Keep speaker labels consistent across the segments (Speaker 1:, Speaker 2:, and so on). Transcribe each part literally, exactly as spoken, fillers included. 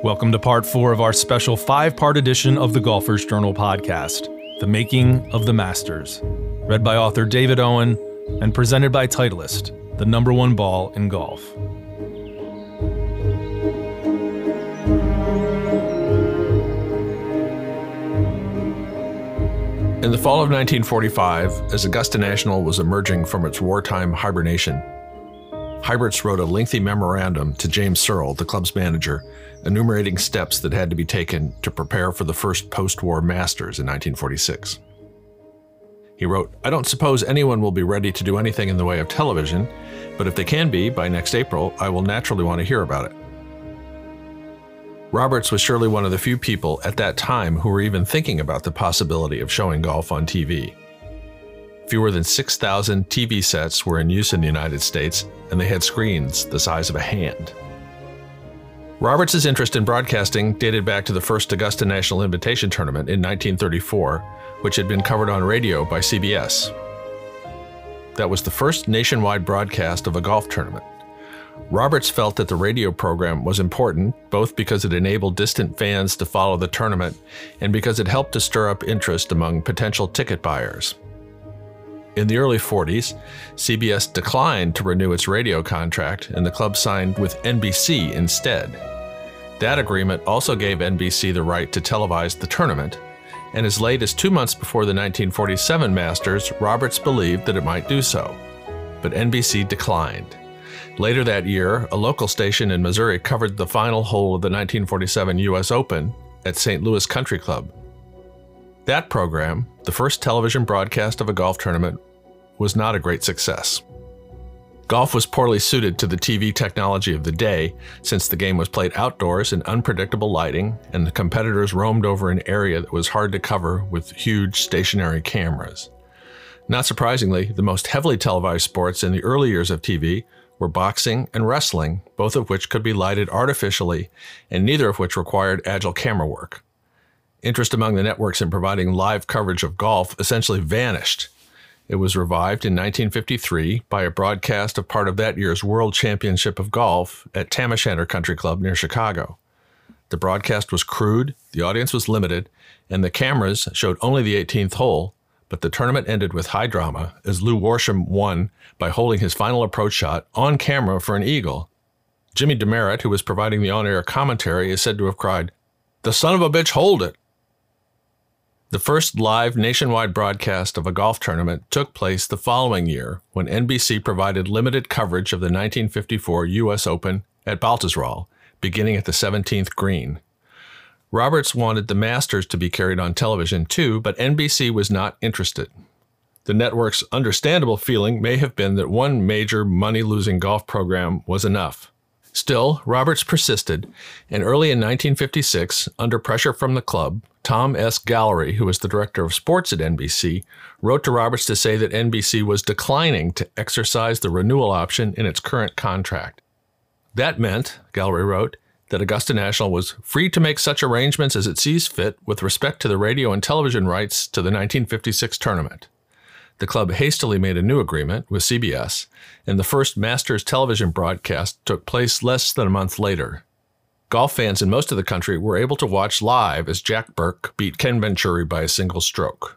Speaker 1: Welcome to part four of our special five-part edition of the Golfers Journal podcast, The Making of the Masters, read by author David Owen and presented by Titleist, the number one ball in golf.
Speaker 2: In the fall of nineteen forty-five, as Augusta National was emerging from its wartime hibernation, Hyberts wrote a lengthy memorandum to James Searle, the club's manager, enumerating steps that had to be taken to prepare for the first post-war Masters in nineteen forty-six. He wrote, "I don't suppose anyone will be ready to do anything in the way of television, but if they can be by next April, I will naturally want to hear about it." Roberts was surely one of the few people at that time who were even thinking about the possibility of showing golf on T V. Fewer than six thousand T V sets were in use in the United States, and they had screens the size of a hand. Roberts' interest in broadcasting dated back to the first Augusta National Invitation Tournament in nineteen thirty-four, which had been covered on radio by C B S. That was the first nationwide broadcast of a golf tournament. Roberts felt that the radio program was important, both because it enabled distant fans to follow the tournament and because it helped to stir up interest among potential ticket buyers. In the early forties, C B S declined to renew its radio contract, and the club signed with N B C instead. That agreement also gave N B C the right to televise the tournament, and as late as two months before the nineteen forty-seven Masters, Roberts believed that it might do so. But N B C declined. Later that year, a local station in Missouri covered the final hole of the nineteen forty-seven U S Open at Saint Louis Country Club. That program, the first television broadcast of a golf tournament, was not a great success. Golf was poorly suited to the T V technology of the day, since the game was played outdoors in unpredictable lighting, and the competitors roamed over an area that was hard to cover with huge stationary cameras. Not surprisingly, the most heavily televised sports in the early years of T V were boxing and wrestling, both of which could be lighted artificially, and neither of which required agile camera work. Interest among the networks in providing live coverage of golf essentially vanished. It was revived in nineteen fifty-three by a broadcast of part of that year's World Championship of Golf at Tam O'Shanter Country Club near Chicago. The broadcast was crude, the audience was limited, and the cameras showed only the eighteenth hole, but the tournament ended with high drama as Lou Worsham won by holding his final approach shot on camera for an eagle. Jimmy Demaret, who was providing the on-air commentary, is said to have cried, "The son of a bitch, hold it!" The first live nationwide broadcast of a golf tournament took place the following year when N B C provided limited coverage of the nineteen fifty-four U S Open at Baltusrol, beginning at the seventeenth green. Roberts wanted the Masters to be carried on television too, but N B C was not interested. The network's understandable feeling may have been that one major money-losing golf program was enough. Still, Roberts persisted, and early in nineteen fifty-six, under pressure from the club, Tom S. Gallery, who was the director of sports at N B C, wrote to Roberts to say that N B C was declining to exercise the renewal option in its current contract. That meant, Gallery wrote, that Augusta National was free to make such arrangements as it sees fit with respect to the radio and television rights to the nineteen fifty-six tournament. The club hastily made a new agreement with C B S, and the first Masters television broadcast took place less than a month later. Golf fans in most of the country were able to watch live as Jack Burke beat Ken Venturi by a single stroke.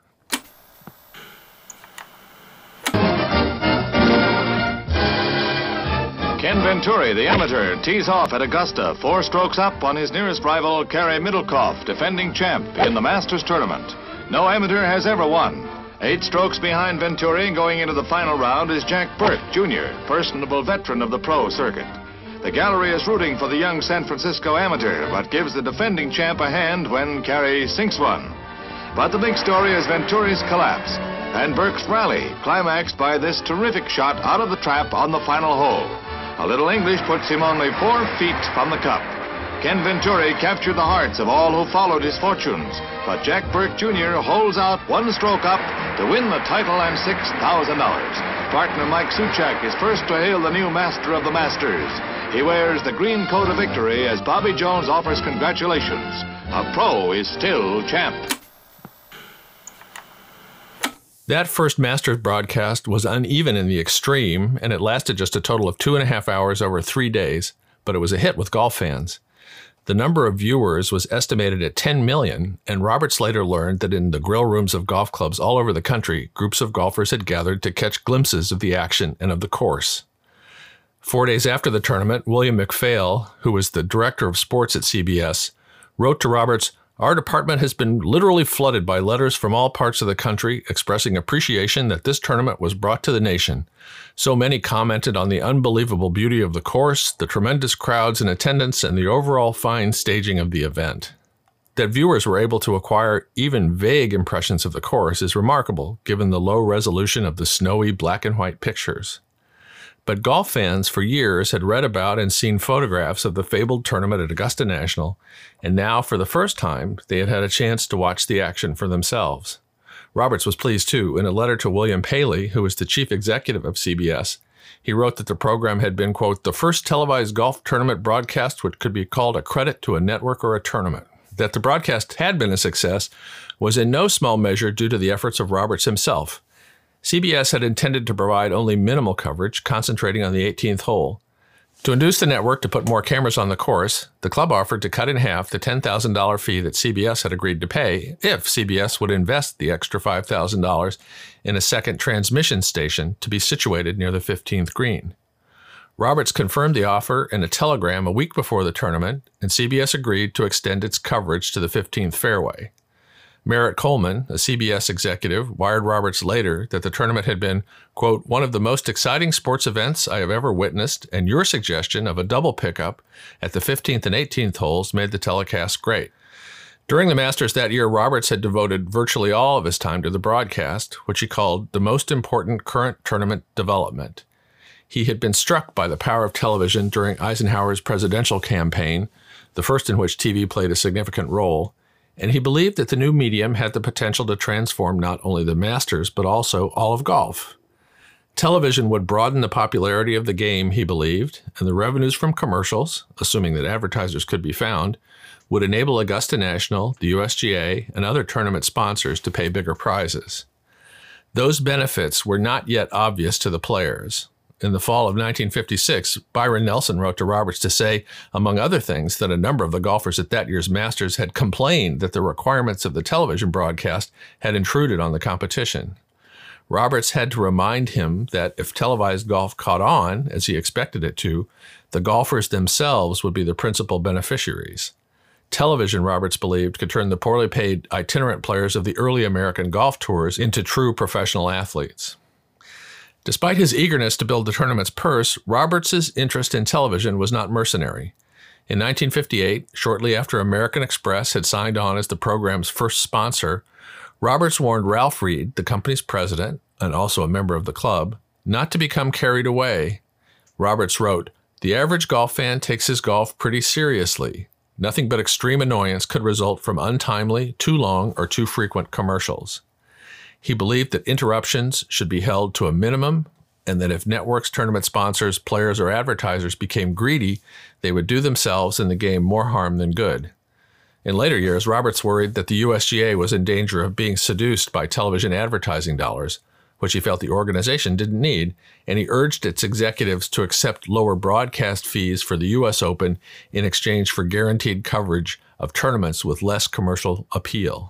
Speaker 3: Ken Venturi, the amateur, tees off at Augusta, four strokes up on his nearest rival, Cary Middlecoff, defending champ in the Masters tournament. No amateur has ever won. Eight strokes behind Venturi going into the final round is Jack Burke, Junior, personable veteran of the pro circuit. The gallery is rooting for the young San Francisco amateur, but gives the defending champ a hand when Cary sinks one. But the big story is Venturi's collapse, and Burke's rally, climaxed by this terrific shot out of the trap on the final hole. A little English puts him only four feet from the cup. Ken Venturi captured the hearts of all who followed his fortunes, but Jack Burke, Junior holds out one stroke up to win the title and six thousand dollars. Partner Mike Suchak is first to hail the new master of the Masters. He wears the green coat of victory as Bobby Jones offers congratulations. A pro is still champ.
Speaker 2: That first Masters broadcast was uneven in the extreme, and it lasted just a total of two and a half hours over three days, but it was a hit with golf fans. The number of viewers was estimated at ten million, and Roberts later learned that in the grill rooms of golf clubs all over the country, groups of golfers had gathered to catch glimpses of the action and of the course. Four days after the tournament, William McPhail, who was the director of sports at C B S, wrote to Roberts, "Our department has been literally flooded by letters from all parts of the country expressing appreciation that this tournament was brought to the nation. So many commented on the unbelievable beauty of the course, the tremendous crowds in attendance, and the overall fine staging of the event." That viewers were able to acquire even vague impressions of the course is remarkable, given the low resolution of the snowy black and white pictures. But golf fans for years had read about and seen photographs of the fabled tournament at Augusta National, and now, for the first time, they had had a chance to watch the action for themselves. Roberts was pleased, too. In a letter to William Paley, who was the chief executive of C B S, he wrote that the program had been, quote, "the first televised golf tournament broadcast which could be called a credit to a network or a tournament." That the broadcast had been a success was in no small measure due to the efforts of Roberts himself. C B S had intended to provide only minimal coverage, concentrating on the eighteenth hole. To induce the network to put more cameras on the course, the club offered to cut in half the ten thousand dollars fee that C B S had agreed to pay if C B S would invest the extra five thousand dollars in a second transmission station to be situated near the fifteenth green. Roberts confirmed the offer in a telegram a week before the tournament, and C B S agreed to extend its coverage to the fifteenth fairway. Merritt Coleman, a C B S executive, wired Roberts later that the tournament had been, quote, "one of the most exciting sports events I have ever witnessed, and your suggestion of a double pickup at the fifteenth and eighteenth holes made the telecast great." During the Masters that year, Roberts had devoted virtually all of his time to the broadcast, which he called the most important current tournament development. He had been struck by the power of television during Eisenhower's presidential campaign, the first in which T V played a significant role, and he believed that the new medium had the potential to transform not only the Masters, but also all of golf. Television would broaden the popularity of the game, he believed, and the revenues from commercials, assuming that advertisers could be found, would enable Augusta National, the U S G A, and other tournament sponsors to pay bigger prizes. Those benefits were not yet obvious to the players. In the fall of nineteen fifty-six, Byron Nelson wrote to Roberts to say, among other things, that a number of the golfers at that year's Masters had complained that the requirements of the television broadcast had intruded on the competition. Roberts had to remind him that if televised golf caught on, as he expected it to, the golfers themselves would be the principal beneficiaries. Television, Roberts believed, could turn the poorly paid itinerant players of the early American golf tours into true professional athletes. Despite his eagerness to build the tournament's purse, Roberts's interest in television was not mercenary. In nineteen fifty-eight, shortly after American Express had signed on as the program's first sponsor, Roberts warned Ralph Reed, the company's president, and also a member of the club, not to become carried away. Roberts wrote, "The average golf fan takes his golf pretty seriously. Nothing but extreme annoyance could result from untimely, too long, or too frequent commercials." He believed that interruptions should be held to a minimum, and that if networks, tournament sponsors, players, or advertisers became greedy, they would do themselves and the game more harm than good. In later years, Roberts worried that the U S G A was in danger of being seduced by television advertising dollars, which he felt the organization didn't need, and he urged its executives to accept lower broadcast fees for the U S Open in exchange for guaranteed coverage of tournaments with less commercial appeal.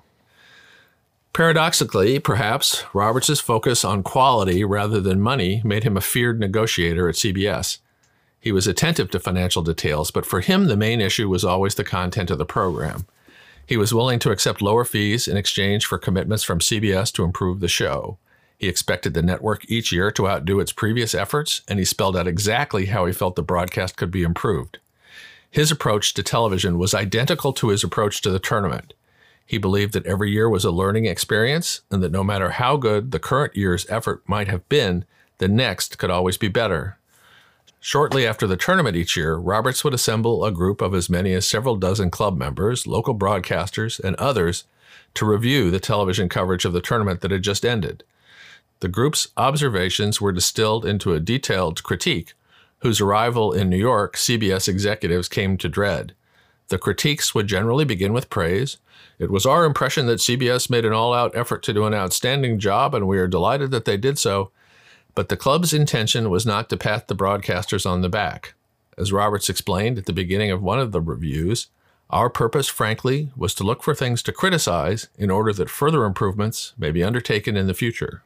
Speaker 2: Paradoxically, perhaps, Roberts's focus on quality rather than money made him a feared negotiator at C B S. He was attentive to financial details, but for him the main issue was always the content of the program. He was willing to accept lower fees in exchange for commitments from C B S to improve the show. He expected the network each year to outdo its previous efforts, and he spelled out exactly how he felt the broadcast could be improved. His approach to television was identical to his approach to the tournament. He believed that every year was a learning experience, and that no matter how good the current year's effort might have been, the next could always be better. Shortly after the tournament each year, Roberts would assemble a group of as many as several dozen club members, local broadcasters, and others to review the television coverage of the tournament that had just ended. The group's observations were distilled into a detailed critique, whose arrival in New York C B S executives came to dread. The critiques would generally begin with praise. "It was our impression that C B S made an all-out effort to do an outstanding job, and we are delighted that they did so." But the club's intention was not to pat the broadcasters on the back. As Roberts explained at the beginning of one of the reviews, Our purpose, frankly, was to look for things to criticize in order that further improvements may be undertaken in the future.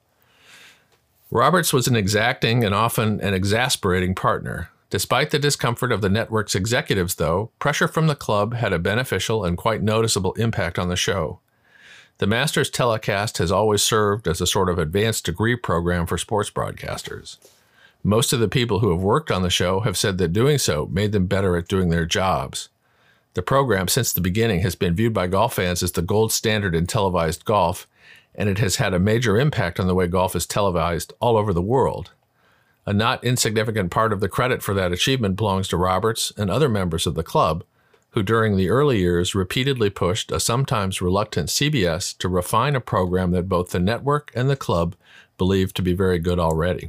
Speaker 2: Roberts was an exacting and often an exasperating partner. Despite the discomfort of the network's executives, though, pressure from the club had a beneficial and quite noticeable impact on the show. The Masters telecast has always served as a sort of advanced degree program for sports broadcasters. Most of the people who have worked on the show have said that doing so made them better at doing their jobs. The program, since the beginning, has been viewed by golf fans as the gold standard in televised golf, and it has had a major impact on the way golf is televised all over the world. A not insignificant part of the credit for that achievement belongs to Roberts and other members of the club, who during the early years repeatedly pushed a sometimes reluctant C B S to refine a program that both the network and the club believed to be very good already.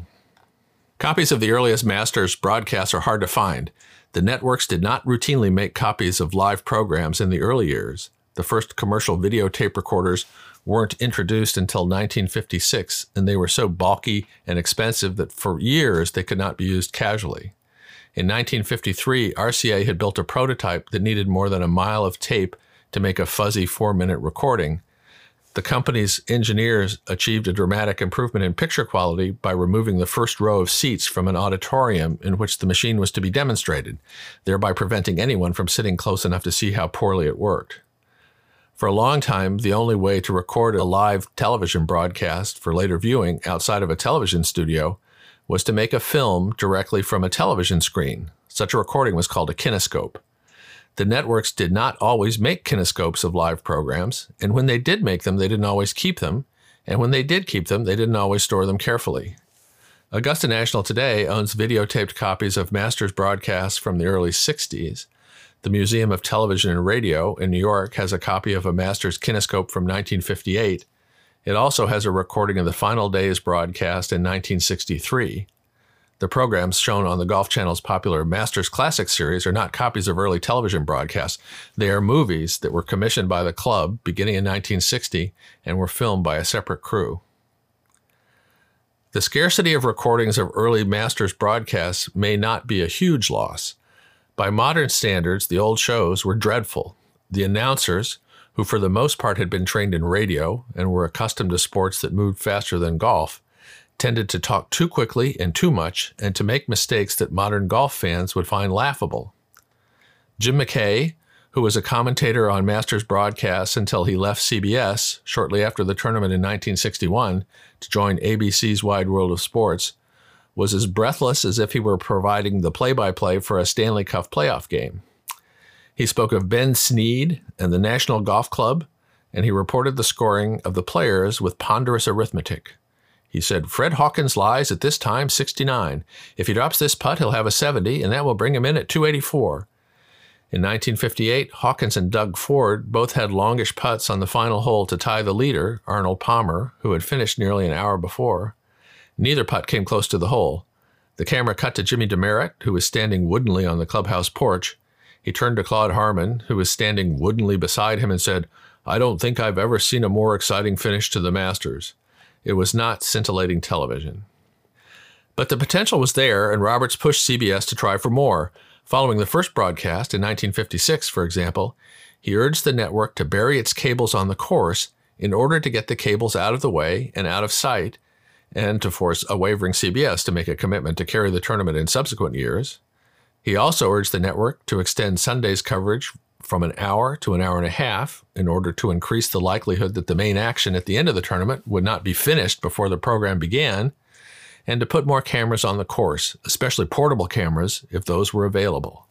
Speaker 2: Copies of the earliest Masters broadcasts are hard to find. The networks did not routinely make copies of live programs in the early years. The first commercial videotape recorders weren't introduced until nineteen fifty-six, and they were so bulky and expensive that for years they could not be used casually. In nineteen fifty-three, R C A had built a prototype that needed more than a mile of tape to make a fuzzy four-minute recording. The company's engineers achieved a dramatic improvement in picture quality by removing the first row of seats from an auditorium in which the machine was to be demonstrated, thereby preventing anyone from sitting close enough to see how poorly it worked. For a long time, the only way to record a live television broadcast for later viewing outside of a television studio was to make a film directly from a television screen. Such a recording was called a kinescope. The networks did not always make kinescopes of live programs, and when they did make them, they didn't always keep them, and when they did keep them, they didn't always store them carefully. Augusta National today owns videotaped copies of Masters broadcasts from the early sixties. The Museum of Television and Radio in New York has a copy of a Masters kinescope from nineteen fifty-eight. It also has a recording of the final day's broadcast in nineteen sixty-three. The programs shown on the Golf Channel's popular Masters Classic series are not copies of early television broadcasts. They are movies that were commissioned by the club beginning in nineteen sixty and were filmed by a separate crew. The scarcity of recordings of early Masters broadcasts may not be a huge loss. By modern standards, the old shows were dreadful. The announcers, who for the most part had been trained in radio and were accustomed to sports that moved faster than golf, tended to talk too quickly and too much and to make mistakes that modern golf fans would find laughable. Jim McKay, who was a commentator on Masters broadcasts until he left C B S shortly after the tournament in nineteen sixty-one to join A B C's Wide World of Sports, was as breathless as if he were providing the play-by-play for a Stanley Cup playoff game. He spoke of Ben Snead and the National Golf Club, and he reported the scoring of the players with ponderous arithmetic. He said, "Fred Hawkins lies at this time sixty-nine. If he drops this putt, he'll have a seventy, and that will bring him in at two eighty-four. In nineteen fifty-eight, Hawkins and Doug Ford both had longish putts on the final hole to tie the leader, Arnold Palmer, who had finished nearly an hour before. Neither putt came close to the hole. The camera cut to Jimmy Demaret, who was standing woodenly on the clubhouse porch. He turned to Claude Harmon, who was standing woodenly beside him, and said, 'I don't think I've ever seen a more exciting finish to the Masters.' It was not scintillating television." But the potential was there, and Roberts pushed C B S to try for more. Following the first broadcast in nineteen fifty-six, for example, he urged the network to bury its cables on the course in order to get the cables out of the way and out of sight, and to force a wavering C B S to make a commitment to carry the tournament in subsequent years. He also urged the network to extend Sunday's coverage from an hour to an hour and a half in order to increase the likelihood that the main action at the end of the tournament would not be finished before the program began, and to put more cameras on the course, especially portable cameras, if those were available.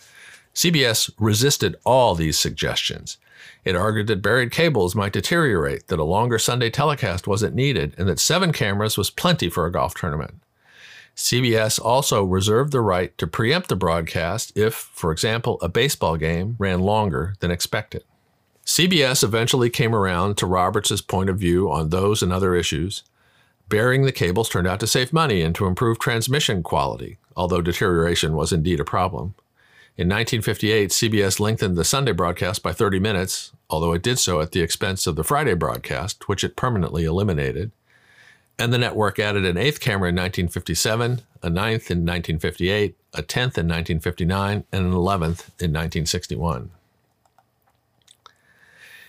Speaker 2: C B S resisted all these suggestions. It argued that buried cables might deteriorate, that a longer Sunday telecast wasn't needed, and that seven cameras was plenty for a golf tournament. C B S also reserved the right to preempt the broadcast if, for example, a baseball game ran longer than expected. C B S eventually came around to Roberts' point of view on those and other issues. Burying the cables turned out to save money and to improve transmission quality, although deterioration was indeed a problem. In nineteen fifty-eight, C B S lengthened the Sunday broadcast by thirty minutes, although it did so at the expense of the Friday broadcast, which it permanently eliminated. And the network added an eighth camera in nineteen fifty-seven, a ninth in nineteen fifty-eight, a tenth in nineteen fifty-nine, and an eleventh in nineteen sixty-one.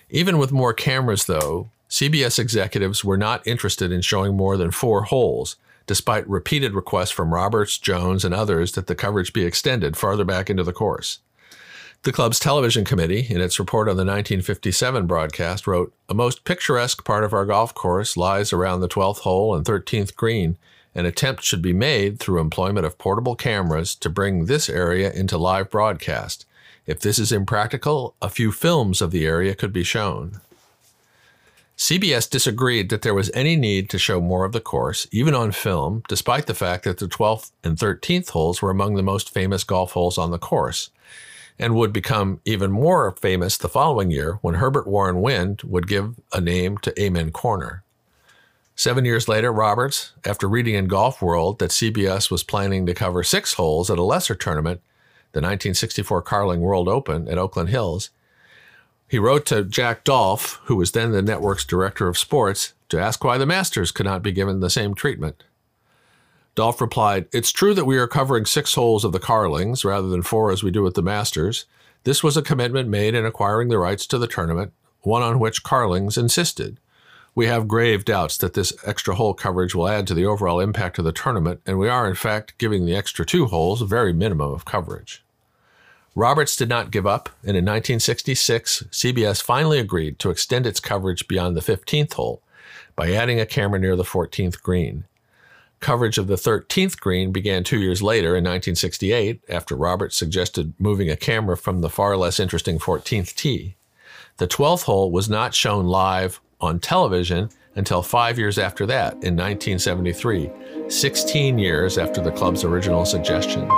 Speaker 2: Even with more cameras, though, C B S executives were not interested in showing more than four holes, despite repeated requests from Roberts, Jones, and others that the coverage be extended farther back into the course. The club's television committee, in its report on the nineteen fifty-seven broadcast, wrote, "A most picturesque part of our golf course lies around the twelfth hole and thirteenth green. An attempt should be made through employment of portable cameras to bring this area into live broadcast. If this is impractical, a few films of the area could be shown." C B S disagreed that there was any need to show more of the course, even on film, despite the fact that the twelfth and thirteenth holes were among the most famous golf holes on the course, and would become even more famous the following year when Herbert Warren Wind would give a name to Amen Corner. Seven years later, Roberts, after reading in Golf World that C B S was planning to cover six holes at a lesser tournament, the nineteen sixty-four Carling World Open at Oakland Hills, he wrote to Jack Dolph, who was then the network's director of sports, to ask why the Masters could not be given the same treatment. Dolph replied, "It's true that we are covering six holes of the Carlings rather than four as we do at the Masters. This was a commitment made in acquiring the rights to the tournament, one on which Carlings insisted. We have grave doubts that this extra hole coverage will add to the overall impact of the tournament, and we are in fact giving the extra two holes a very minimum of coverage." Roberts did not give up, and in nineteen sixty-six, C B S finally agreed to extend its coverage beyond the fifteenth hole by adding a camera near the fourteenth green. Coverage of the thirteenth green began two years later in nineteen sixty-eight, after Roberts suggested moving a camera from the far less interesting fourteenth tee. The twelfth hole was not shown live on television until five years after that, in nineteen seventy-three, sixteen years after the club's original suggestion.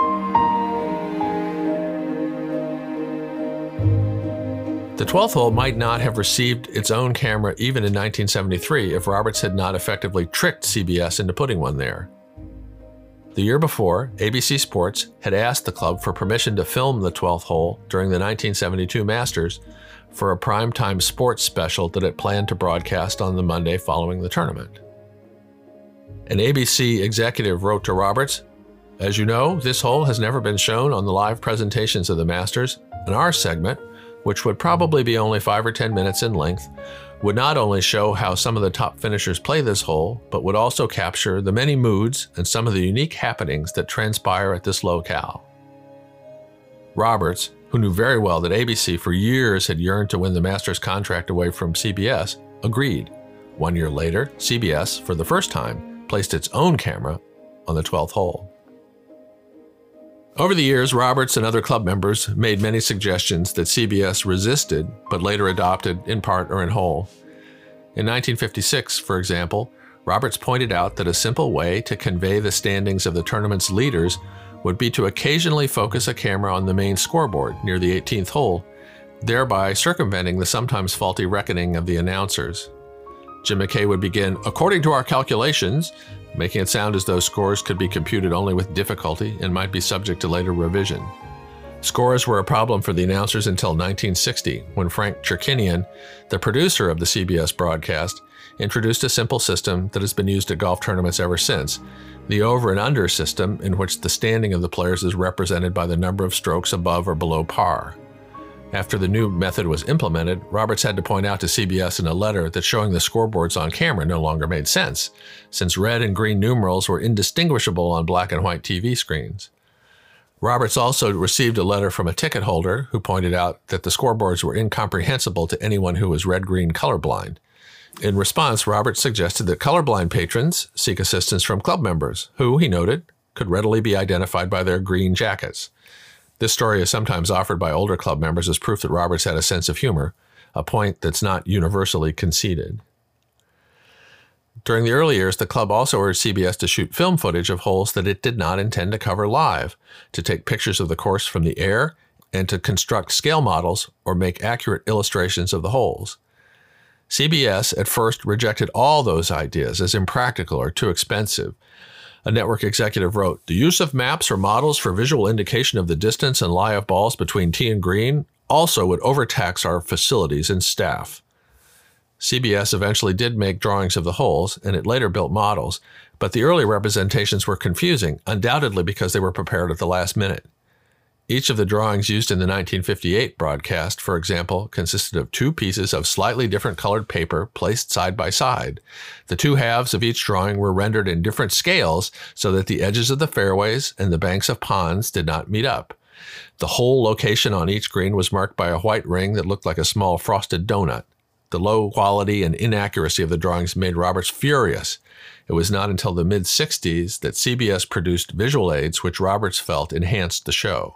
Speaker 2: The twelfth hole might not have received its own camera even in nineteen seventy-three if Roberts had not effectively tricked C B S into putting one there. The year before, A B C Sports had asked the club for permission to film the twelfth hole during the nineteen seventy-two Masters for a primetime sports special that it planned to broadcast on the Monday following the tournament. An A B C executive wrote to Roberts, "As you know, this hole has never been shown on the live presentations of the Masters, and our segment, which would probably be only five or ten minutes in length, would not only show how some of the top finishers play this hole, but would also capture the many moods and some of the unique happenings that transpire at this locale." Roberts, who knew very well that A B C for years had yearned to win the Masters contract away from C B S, agreed. One year later, C B S, for the first time, placed its own camera on the twelfth hole. Over the years, Roberts and other club members made many suggestions that C B S resisted, but later adopted in part or in whole. In nineteen fifty-six, for example, Roberts pointed out that a simple way to convey the standings of the tournament's leaders would be to occasionally focus a camera on the main scoreboard near the eighteenth hole, thereby circumventing the sometimes faulty reckoning of the announcers. Jim McKay would begin, "According to our calculations," making it sound as though scores could be computed only with difficulty and might be subject to later revision. Scores were a problem for the announcers until nineteen sixty, when Frank Cherkinian, the producer of the C B S broadcast, introduced a simple system that has been used at golf tournaments ever since, the over and under system, in which the standing of the players is represented by the number of strokes above or below par. After the new method was implemented, Roberts had to point out to C B S in a letter that showing the scoreboards on camera no longer made sense, since red and green numerals were indistinguishable on black and white T V screens. Roberts also received a letter from a ticket holder who pointed out that the scoreboards were incomprehensible to anyone who was red-green colorblind. In response, Roberts suggested that colorblind patrons seek assistance from club members, who, he noted, could readily be identified by their green jackets. This story is sometimes offered by older club members as proof that Roberts had a sense of humor, a point that's not universally conceded. During the early years, the club also urged C B S to shoot film footage of holes that it did not intend to cover live, to take pictures of the course from the air, and to construct scale models or make accurate illustrations of the holes. C B S at first rejected all those ideas as impractical or too expensive. A network executive wrote, "The use of maps or models for visual indication of the distance and lie of balls between tee and green also would overtax our facilities and staff." C B S eventually did make drawings of the holes, and it later built models, but the early representations were confusing, undoubtedly because they were prepared at the last minute. Each of the drawings used in the nineteen fifty-eight broadcast, for example, consisted of two pieces of slightly different colored paper placed side by side. The two halves of each drawing were rendered in different scales so that the edges of the fairways and the banks of ponds did not meet up. The whole location on each green was marked by a white ring that looked like a small frosted donut. The low quality and inaccuracy of the drawings made Roberts furious. It was not until the mid-sixties that C B S produced visual aids which Roberts felt enhanced the show.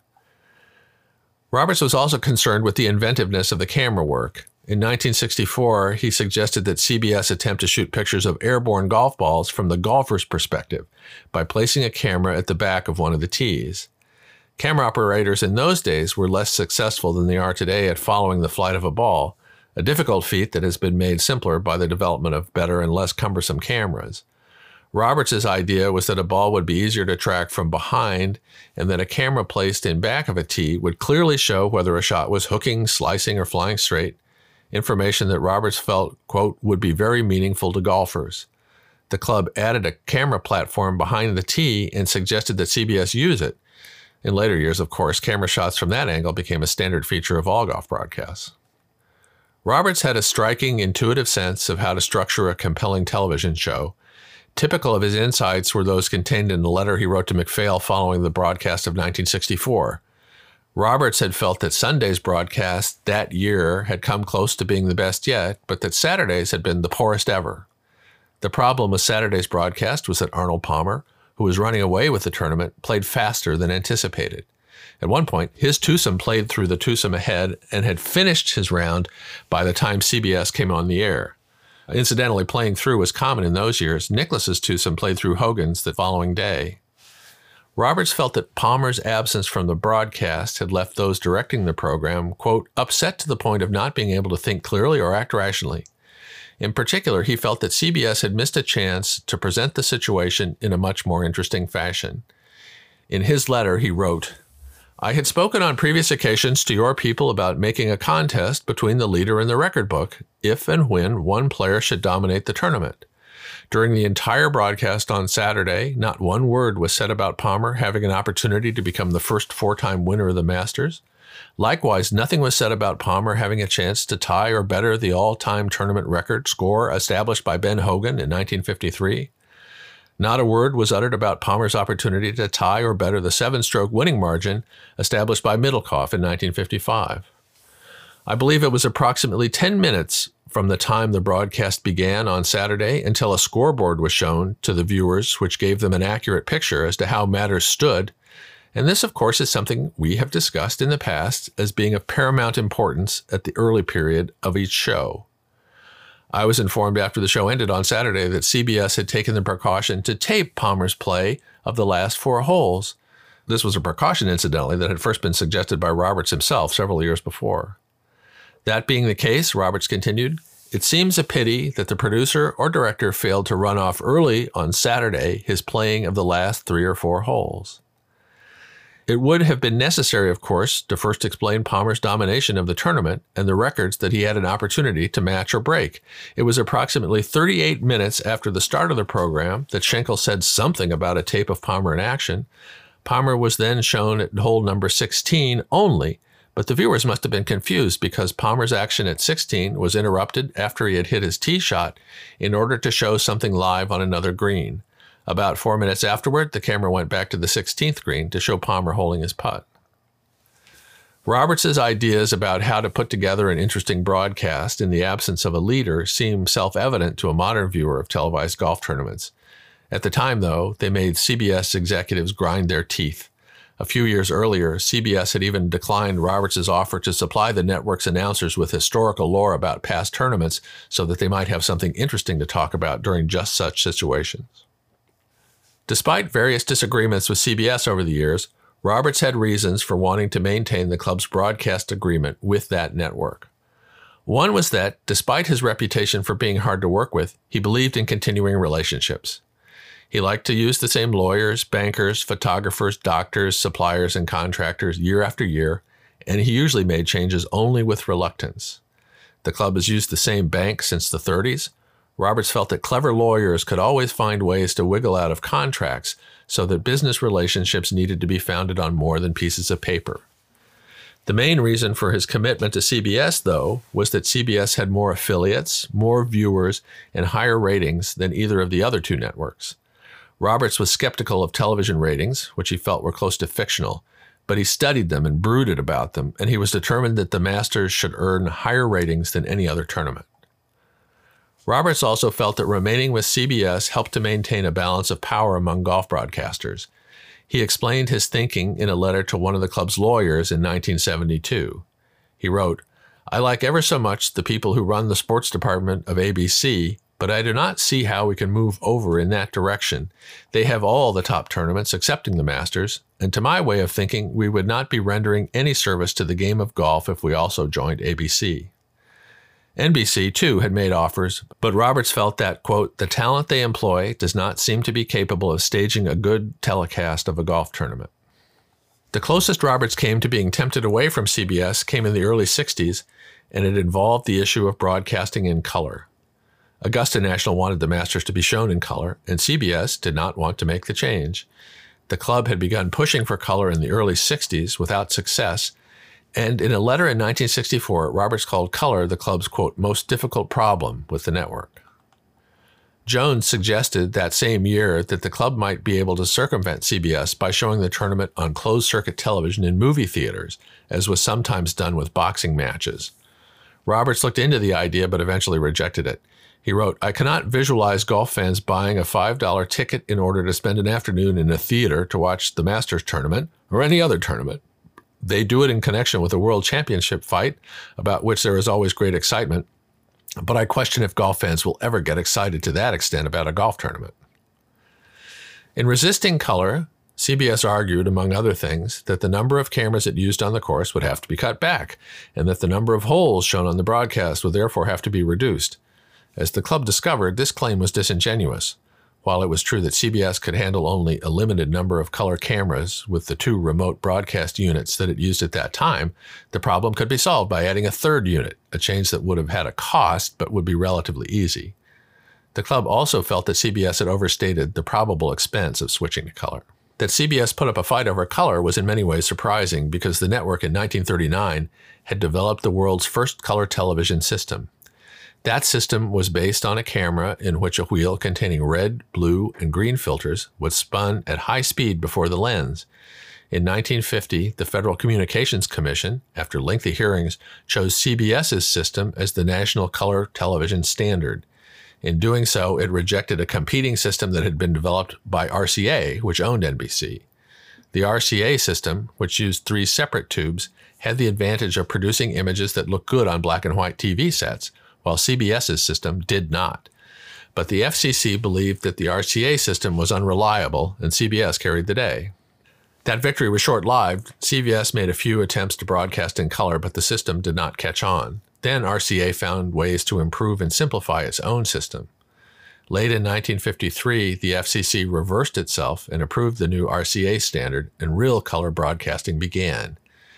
Speaker 2: Roberts was also concerned with the inventiveness of the camera work. In nineteen sixty-four, he suggested that C B S attempt to shoot pictures of airborne golf balls from the golfer's perspective by placing a camera at the back of one of the tees. Camera operators in those days were less successful than they are today at following the flight of a ball, a difficult feat that has been made simpler by the development of better and less cumbersome cameras. Roberts's idea was that a ball would be easier to track from behind and that a camera placed in back of a tee would clearly show whether a shot was hooking, slicing, or flying straight, information that Roberts felt, quote, would be very meaningful to golfers. The club added a camera platform behind the tee and suggested that C B S use it. In later years, of course, camera shots from that angle became a standard feature of all golf broadcasts. Roberts had a striking, intuitive sense of how to structure a compelling television show. Typical of his insights were those contained in the letter he wrote to MacPhail following the broadcast of nineteen sixty-four. Roberts had felt that Sunday's broadcast that year had come close to being the best yet, but that Saturday's had been the poorest ever. The problem with Saturday's broadcast was that Arnold Palmer, who was running away with the tournament, played faster than anticipated. At one point, his twosome played through the twosome ahead and had finished his round by the time C B S came on the air. Incidentally, playing through was common in those years. Nicklaus's twosome played through Hogan's the following day. Roberts felt that Palmer's absence from the broadcast had left those directing the program, quote, upset to the point of not being able to think clearly or act rationally. In particular, he felt that C B S had missed a chance to present the situation in a much more interesting fashion. In his letter, he wrote, I had spoken on previous occasions to your people about making a contest between the leader and the record book, if and when one player should dominate the tournament. During the entire broadcast on Saturday, not one word was said about Palmer having an opportunity to become the first four-time winner of the Masters. Likewise, nothing was said about Palmer having a chance to tie or better the all-time tournament record score established by Ben Hogan in nineteen fifty-three. Not a word was uttered about Palmer's opportunity to tie or better the seven-stroke winning margin established by Middlecoff in nineteen fifty-five. I believe it was approximately ten minutes from the time the broadcast began on Saturday until a scoreboard was shown to the viewers, which gave them an accurate picture as to how matters stood. And this, of course, is something we have discussed in the past as being of paramount importance at the early period of each show. I was informed after the show ended on Saturday that C B S had taken the precaution to tape Palmer's play of the last four holes. This was a precaution, incidentally, that had first been suggested by Roberts himself several years before. That being the case, Roberts continued, it seems a pity that the producer or director failed to run off early on Saturday his playing of the last three or four holes. It would have been necessary, of course, to first explain Palmer's domination of the tournament and the records that he had an opportunity to match or break. It was approximately thirty-eight minutes after the start of the program that Schenkel said something about a tape of Palmer in action. Palmer was then shown at hole number sixteen only, but the viewers must have been confused because Palmer's action at sixteen was interrupted after he had hit his tee shot in order to show something live on another green. About four minutes afterward, the camera went back to the sixteenth green to show Palmer holding his putt. Roberts's ideas about how to put together an interesting broadcast in the absence of a leader seem self-evident to a modern viewer of televised golf tournaments. At the time, though, they made C B S executives grind their teeth. A few years earlier, C B S had even declined Roberts's offer to supply the network's announcers with historical lore about past tournaments so that they might have something interesting to talk about during just such situations. Despite various disagreements with C B S over the years, Roberts had reasons for wanting to maintain the club's broadcast agreement with that network. One was that, despite his reputation for being hard to work with, he believed in continuing relationships. He liked to use the same lawyers, bankers, photographers, doctors, suppliers, and contractors year after year, and he usually made changes only with reluctance. The club has used the same bank since the thirties. Roberts felt that clever lawyers could always find ways to wiggle out of contracts, so that business relationships needed to be founded on more than pieces of paper. The main reason for his commitment to C B S, though, was that C B S had more affiliates, more viewers, and higher ratings than either of the other two networks. Roberts was skeptical of television ratings, which he felt were close to fictional, but he studied them and brooded about them, and he was determined that the Masters should earn higher ratings than any other tournament. Roberts also felt that remaining with C B S helped to maintain a balance of power among golf broadcasters. He explained his thinking in a letter to one of the club's lawyers in nineteen seventy-two. He wrote, "I like ever so much the people who run the sports department of A B C, but I do not see how we can move over in that direction. They have all the top tournaments excepting the Masters, and to my way of thinking, we would not be rendering any service to the game of golf if we also joined A B C." N B C, too, had made offers, but Roberts felt that, quote, "the talent they employ does not seem to be capable of staging a good telecast of a golf tournament." The closest Roberts came to being tempted away from C B S came in the early sixties, and it involved the issue of broadcasting in color. Augusta National wanted the Masters to be shown in color, and C B S did not want to make the change. The club had begun pushing for color in the early sixties without success, and in a letter in nineteen sixty-four, Roberts called color the club's, quote, "most difficult problem with the network." Jones suggested that same year that the club might be able to circumvent C B S by showing the tournament on closed-circuit television in movie theaters, as was sometimes done with boxing matches. Roberts looked into the idea but eventually rejected it. He wrote, "I cannot visualize golf fans buying a five dollar ticket in order to spend an afternoon in a theater to watch the Masters tournament or any other tournament. They do it in connection with a world championship fight, about which there is always great excitement, but I question if golf fans will ever get excited to that extent about a golf tournament." In resisting color, C B S argued, among other things, that the number of cameras it used on the course would have to be cut back, and that the number of holes shown on the broadcast would therefore have to be reduced. As the club discovered, this claim was disingenuous. While it was true that C B S could handle only a limited number of color cameras with the two remote broadcast units that it used at that time, the problem could be solved by adding a third unit, a change that would have had a cost but would be relatively easy. The club also felt that C B S had overstated the probable expense of switching to color. That C B S put up a fight over color was in many ways surprising because the network in nineteen thirty-nine had developed the world's first color television system. That system was based on a camera in which a wheel containing red, blue, and green filters was spun at high speed before the lens. In nineteen fifty, the Federal Communications Commission, after lengthy hearings, chose C B S's system as the national color television standard. In doing so, it rejected a competing system that had been developed by R C A, which owned N B C. The R C A system, which used three separate tubes, had the advantage of producing images that looked good on black and white T V sets, while C B S's system did not. But the F C C believed that the R C A system was unreliable, and C B S carried the day. That victory was short-lived. C B S made a few attempts to broadcast in color, but the system did not catch on. Then R C A found ways to improve and simplify its own system. Late in nineteen fifty-three, the F C C reversed itself and approved the new R C A standard, and real color broadcasting began.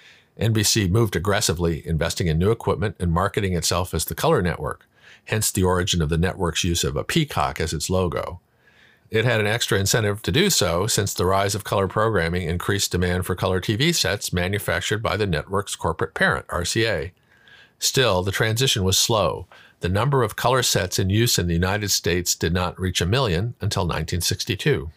Speaker 2: N B C moved aggressively, investing in new equipment and marketing itself as the color network, hence the origin of the network's use of a peacock as its logo. It had an extra incentive to do so since the rise of color programming increased demand for color T V sets manufactured by the network's corporate parent, R C A. Still, the transition was slow. The number of color sets in use in the United States did not reach a million until nineteen sixty-two.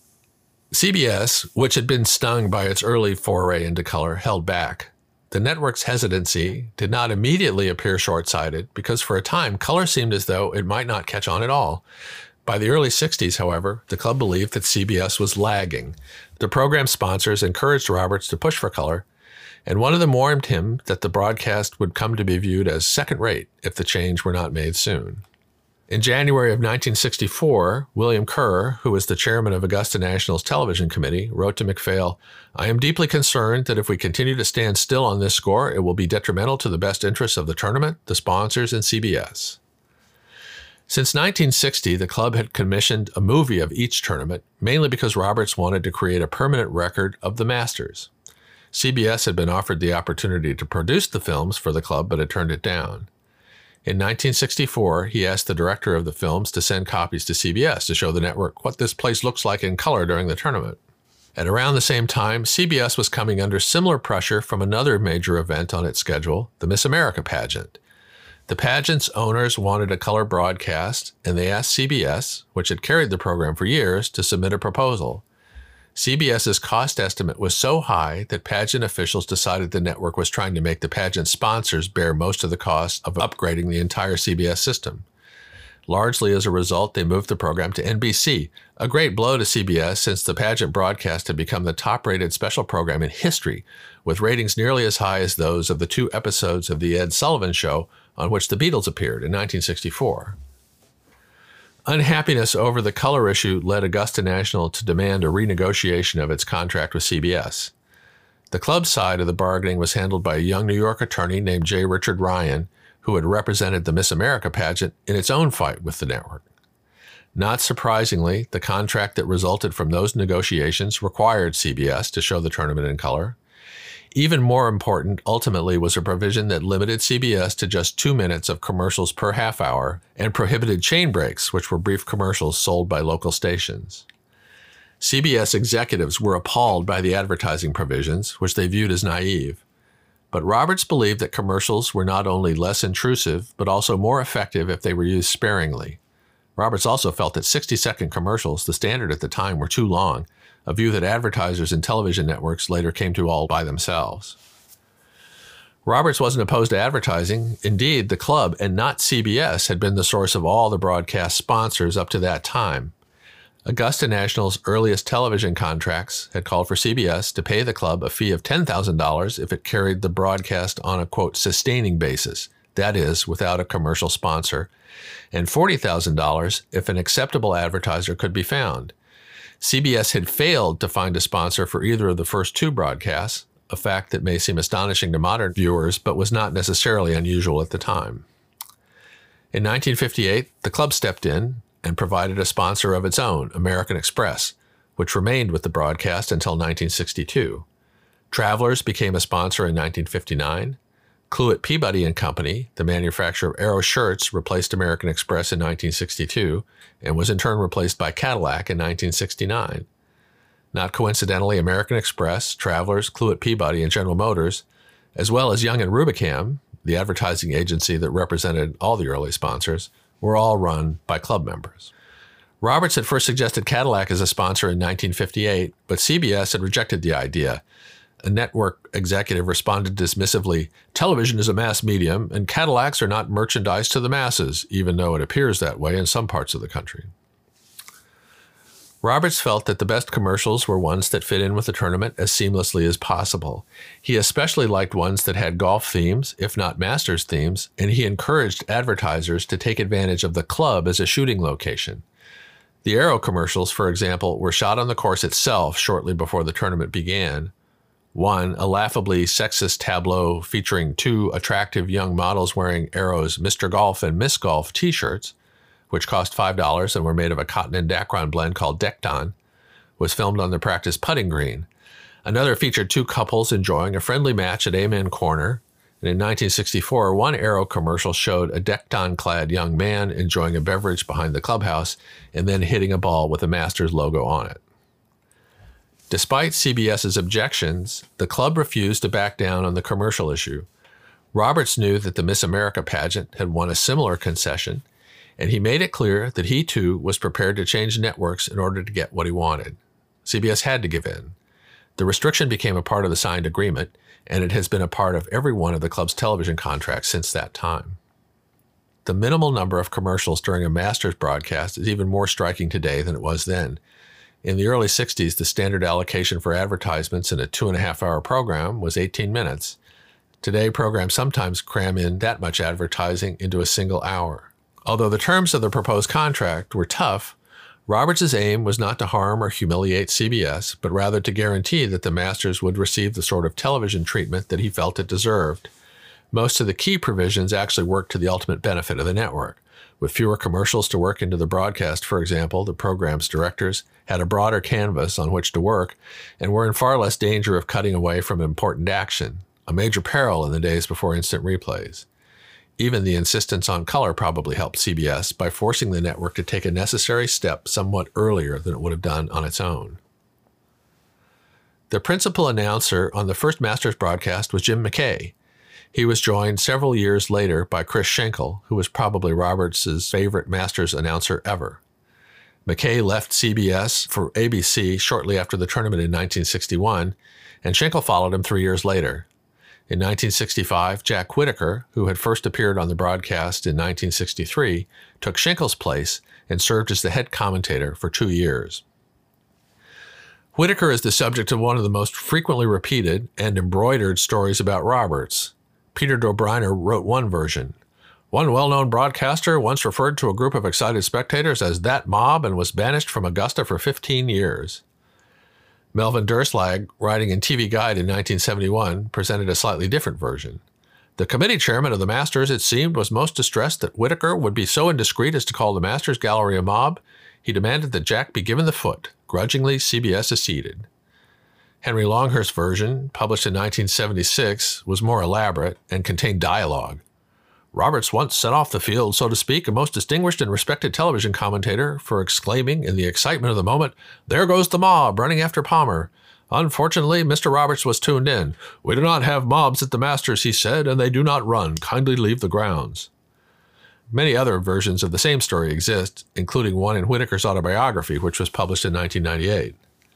Speaker 2: C B S, which had been stung by its early foray into color, held back. The network's hesitancy did not immediately appear short-sighted because for a time color seemed as though it might not catch on at all. By the early sixties, however, the club believed that C B S was lagging. The program sponsors encouraged Roberts to push for color, and one of them warned him that the broadcast would come to be viewed as second-rate if the change were not made soon. In January of nineteen sixty-four, William Kerr, who was the chairman of Augusta National's television committee, wrote to MacPhail, "I am deeply concerned that if we continue to stand still on this score, it will be detrimental to the best interests of the tournament, the sponsors, and C B S." Since nineteen sixty, the club had commissioned a movie of each tournament, mainly because Roberts wanted to create a permanent record of the Masters. C B S had been offered the opportunity to produce the films for the club, but had turned it down. In nineteen sixty-four, he asked the director of the films to send copies to C B S to show the network what this place looks like in color during the tournament. At around the same time, C B S was coming under similar pressure from another major event on its schedule, the Miss America pageant. The pageant's owners wanted a color broadcast, and they asked C B S, which had carried the program for years, to submit a proposal. CBS's cost estimate was so high that pageant officials decided the network was trying to make the pageant sponsors bear most of the cost of upgrading the entire C B S system. Largely as a result, they moved the program to N B C, a great blow to C B S since the pageant broadcast had become the top-rated special program in history, with ratings nearly as high as those of the two episodes of The Ed Sullivan Show on which the Beatles appeared in nineteen sixty-four. Unhappiness over the color issue led Augusta National to demand a renegotiation of its contract with C B S. The club side of the bargaining was handled by a young New York attorney named J. Richard Ryan, who had represented the Miss America pageant in its own fight with the network. Not surprisingly, the contract that resulted from those negotiations required C B S to show the tournament in color. Even more important, ultimately, was a provision that limited C B S to just two minutes of commercials per half hour and prohibited chain breaks, which were brief commercials sold by local stations. C B S executives were appalled by the advertising provisions, which they viewed as naive. But Roberts believed that commercials were not only less intrusive, but also more effective if they were used sparingly. Roberts also felt that sixty-second commercials, the standard at the time, were too long, a view that advertisers and television networks later came to all by themselves. Roberts wasn't opposed to advertising. Indeed, the club, and not C B S, had been the source of all the broadcast sponsors up to that time. Augusta National's earliest television contracts had called for C B S to pay the club a fee of ten thousand dollars if it carried the broadcast on a, quote, sustaining basis, that is, without a commercial sponsor, and forty thousand dollars if an acceptable advertiser could be found. C B S had failed to find a sponsor for either of the first two broadcasts, a fact that may seem astonishing to modern viewers, but was not necessarily unusual at the time. In nineteen fifty-eight, the club stepped in and provided a sponsor of its own, American Express, which remained with the broadcast until nineteen sixty-two. Travelers became a sponsor in nineteen fifty-nine. Cluett Peabody and Company, the manufacturer of Arrow shirts, replaced American Express in nineteen sixty-two and was in turn replaced by Cadillac in nineteen sixty-nine. Not coincidentally, American Express, Travelers, Cluett Peabody, and General Motors, as well as Young and Rubicam, the advertising agency that represented all the early sponsors, were all run by club members. Roberts had first suggested Cadillac as a sponsor in nineteen fifty-eight, but C B S had rejected the idea. A network executive responded dismissively, "Television is a mass medium, and Cadillacs are not merchandise to the masses, even though it appears that way in some parts of the country." Roberts felt that the best commercials were ones that fit in with the tournament as seamlessly as possible. He especially liked ones that had golf themes, if not Masters themes, and he encouraged advertisers to take advantage of the club as a shooting location. The Arrow commercials, for example, were shot on the course itself shortly before the tournament began. One, a laughably sexist tableau featuring two attractive young models wearing Arrow's Mister Golf and Miss Golf t-shirts, which cost five dollars and were made of a cotton and Dacron blend called Decton, was filmed on the practice putting green. Another featured two couples enjoying a friendly match at Amen Corner. And in nineteen sixty-four, one Arrow commercial showed a Decton-clad young man enjoying a beverage behind the clubhouse and then hitting a ball with a Masters logo on it. Despite CBS's objections, the club refused to back down on the commercial issue. Roberts knew that the Miss America pageant had won a similar concession, and he made it clear that he, too, was prepared to change networks in order to get what he wanted. C B S had to give in. The restriction became a part of the signed agreement, and it has been a part of every one of the club's television contracts since that time. The minimal number of commercials during a Masters broadcast is even more striking today than it was then. In the early sixties, the standard allocation for advertisements in a two-and-a-half-hour program was eighteen minutes. Today, programs sometimes cram in that much advertising into a single hour. Although the terms of the proposed contract were tough, Roberts' aim was not to harm or humiliate C B S, but rather to guarantee that the Masters would receive the sort of television treatment that he felt it deserved. Most of the key provisions actually worked to the ultimate benefit of the network. With fewer commercials to work into the broadcast, for example, the program's directors had a broader canvas on which to work and were in far less danger of cutting away from important action, a major peril in the days before instant replays. Even the insistence on color probably helped C B S by forcing the network to take a necessary step somewhat earlier than it would have done on its own. The principal announcer on the first Masters broadcast was Jim McKay. He was joined several years later by Chris Schenkel, who was probably Roberts' favorite Masters announcer ever. McKay left C B S for A B C shortly after the tournament in nineteen sixty-one, and Schenkel followed him three years later. In nineteen sixty-five, Jack Whitaker, who had first appeared on the broadcast in nineteen sixty-three, took Schenkel's place and served as the head commentator for two years. Whitaker is the subject of one of the most frequently repeated and embroidered stories about Roberts. Peter Dobriner wrote one version. One well-known broadcaster once referred to a group of excited spectators as that mob and was banished from Augusta for fifteen years. Melvin Durslag, writing in T V Guide in nineteen seventy-one, presented a slightly different version. The committee chairman of the Masters, it seemed, was most distressed that Whitaker would be so indiscreet as to call the Masters Gallery a mob. He demanded that Jack be given the foot. Grudgingly, C B S acceded. Henry Longhurst's version, published in nineteen seventy-six, was more elaborate and contained dialogue. Roberts once sent off the field, so to speak, a most distinguished and respected television commentator for exclaiming in the excitement of the moment, "There goes the mob, running after Palmer." Unfortunately, Mister Roberts was tuned in. "We do not have mobs at the Masters," he said, "and they do not run. Kindly leave the grounds." Many other versions of the same story exist, including one in Whitaker's autobiography, which was published in nineteen ninety-eight.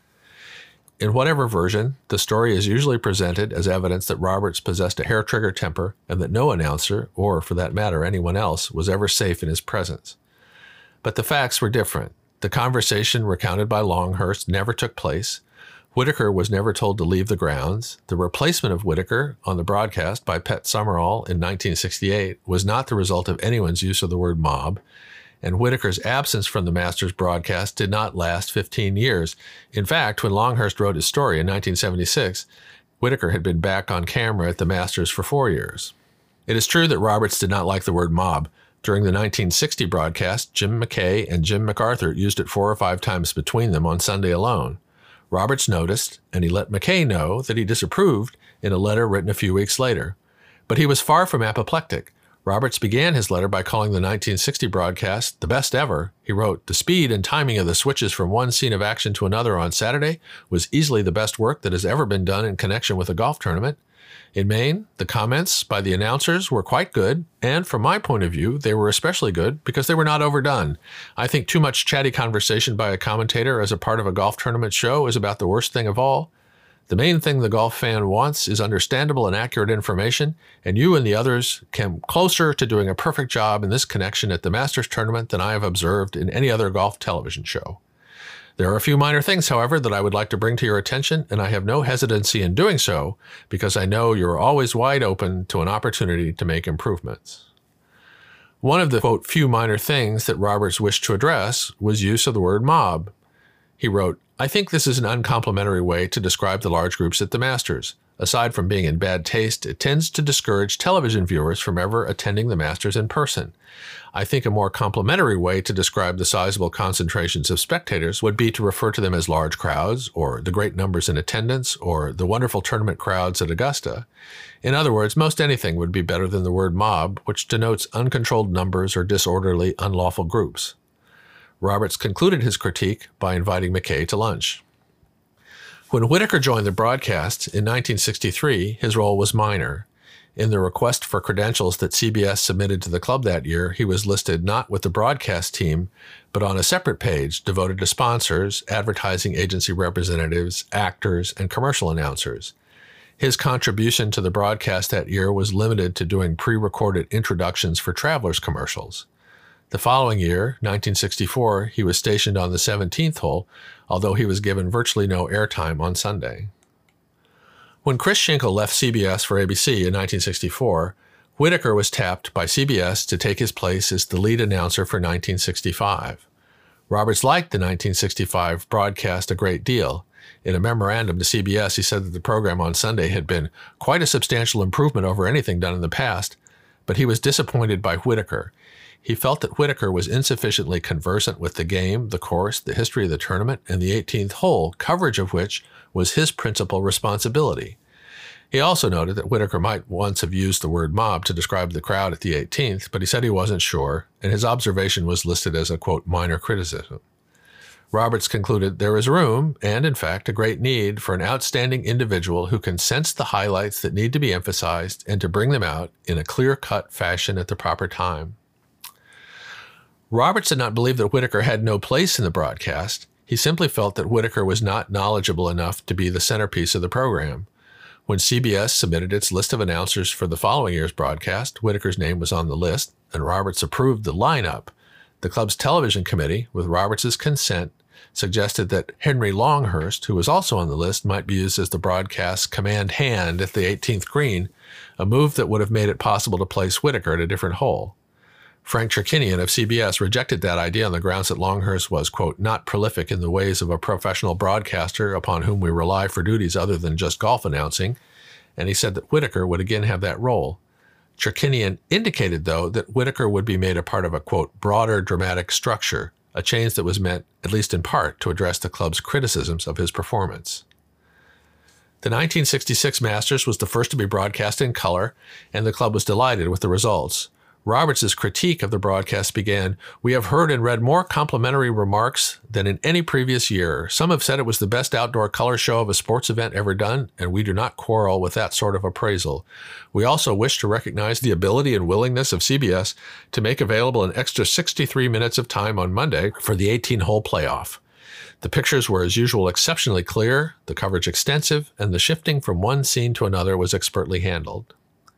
Speaker 2: In whatever version, the story is usually presented as evidence that Roberts possessed a hair-trigger temper and that no announcer, or for that matter anyone else, was ever safe in his presence. But the facts were different. The conversation recounted by Longhurst never took place. Whitaker was never told to leave the grounds. The replacement of Whitaker on the broadcast by Pet Summerall in nineteen sixty-eight was not the result of anyone's use of the word mob, and Whitaker's absence from the Masters broadcast did not last fifteen years. In fact, when Longhurst wrote his story in nineteen seventy-six, Whitaker had been back on camera at the Masters for four years. It is true that Roberts did not like the word mob. During the nineteen sixty broadcast, Jim McKay and Jim MacArthur used it four or five times between them on Sunday alone. Roberts noticed, and he let McKay know that he disapproved in a letter written a few weeks later. But he was far from apoplectic. Roberts began his letter by calling the nineteen sixty broadcast the best ever. He wrote, "The speed and timing of the switches from one scene of action to another on Saturday was easily the best work that has ever been done in connection with a golf tournament. In Maine, the comments by the announcers were quite good, and from my point of view, they were especially good because they were not overdone. I think too much chatty conversation by a commentator as a part of a golf tournament show is about the worst thing of all. The main thing the golf fan wants is understandable and accurate information, and you and the others came closer to doing a perfect job in this connection at the Masters tournament than I have observed in any other golf television show. There are a few minor things, however, that I would like to bring to your attention, and I have no hesitancy in doing so because I know you're always wide open to an opportunity to make improvements." One of the, quote, few minor things that Roberts wished to address was use of the word mob. He wrote, "I think this is an uncomplimentary way to describe the large groups at the Masters. Aside from being in bad taste, it tends to discourage television viewers from ever attending the Masters in person. I think a more complimentary way to describe the sizable concentrations of spectators would be to refer to them as large crowds, or the great numbers in attendance, or the wonderful tournament crowds at Augusta. In other words, most anything would be better than the word mob, which denotes uncontrolled numbers or disorderly, unlawful groups." Roberts concluded his critique by inviting McKay to lunch. When Whitaker joined the broadcast in nineteen sixty-three, his role was minor. In the request for credentials that C B S submitted to the club that year, he was listed not with the broadcast team, but on a separate page devoted to sponsors, advertising agency representatives, actors, and commercial announcers. His contribution to the broadcast that year was limited to doing pre-recorded introductions for Travelers commercials. The following year, nineteen sixty-four, he was stationed on the seventeenth hole, although he was given virtually no airtime on Sunday. When Chris Schenkel left C B S for A B C in nineteen sixty-four, Whitaker was tapped by C B S to take his place as the lead announcer for nineteen sixty-five. Roberts liked the nineteen sixty-five broadcast a great deal. In a memorandum to C B S, he said that the program on Sunday had been quite a substantial improvement over anything done in the past, but he was disappointed by Whitaker. He felt that Whitaker was insufficiently conversant with the game, the course, the history of the tournament, and the eighteenth hole, coverage of which was his principal responsibility. He also noted that Whitaker might once have used the word mob to describe the crowd at the eighteenth, but he said he wasn't sure, and his observation was listed as a, quote, minor criticism. Roberts concluded there is room, and in fact a great need, for an outstanding individual who can sense the highlights that need to be emphasized and to bring them out in a clear-cut fashion at the proper time. Roberts did not believe that Whitaker had no place in the broadcast. He simply felt that Whitaker was not knowledgeable enough to be the centerpiece of the program. When C B S submitted its list of announcers for the following year's broadcast, Whitaker's name was on the list, and Roberts approved the lineup. The club's television committee, with Roberts's consent, suggested that Henry Longhurst, who was also on the list, might be used as the broadcast's command hand at the eighteenth green, a move that would have made it possible to place Whitaker at a different hole. Frank Cherkinian of C B S rejected that idea on the grounds that Longhurst was, quote, not prolific in the ways of a professional broadcaster upon whom we rely for duties other than just golf announcing, and he said that Whitaker would again have that role. Cherkinian indicated, though, that Whitaker would be made a part of a, quote, broader dramatic structure, a change that was meant, at least in part, to address the club's criticisms of his performance. The nineteen sixty-six Masters was the first to be broadcast in color, and the club was delighted with the results. Roberts' critique of the broadcast began, "We have heard and read more complimentary remarks than in any previous year. Some have said it was the best outdoor color show of a sports event ever done, and we do not quarrel with that sort of appraisal. We also wish to recognize the ability and willingness of C B S to make available an extra sixty-three minutes of time on Monday for the eighteen-hole playoff. The pictures were as usual exceptionally clear, the coverage extensive, and the shifting from one scene to another was expertly handled."